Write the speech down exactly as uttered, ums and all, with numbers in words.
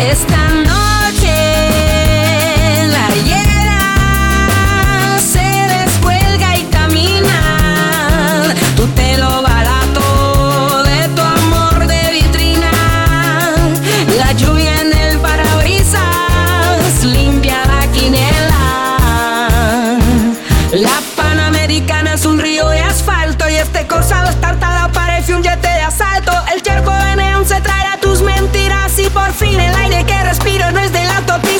Esta noche la hiena se descuelga y camina. Tu pelo barato de tu amor de vitrina. La lluvia en el parabrisas limpia la quinela. La Panamericana es un río de asfalto y este corsado estartalado parece un jet de asalto. El charco de neón se traerá tus mentiras y por fin el aire que respiro no es de la autopista.